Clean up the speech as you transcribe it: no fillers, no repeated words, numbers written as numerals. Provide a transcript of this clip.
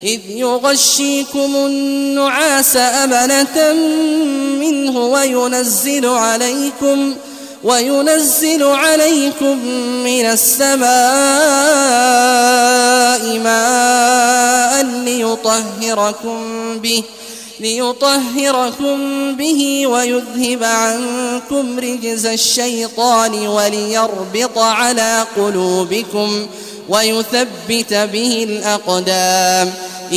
إذ يغشيكم النعاس أمنة منه وينزل عليكم من السماء ماء ليطهركم به ويذهب عنكم رجز الشيطان وليربط على قلوبكم ويثبت به الأقدام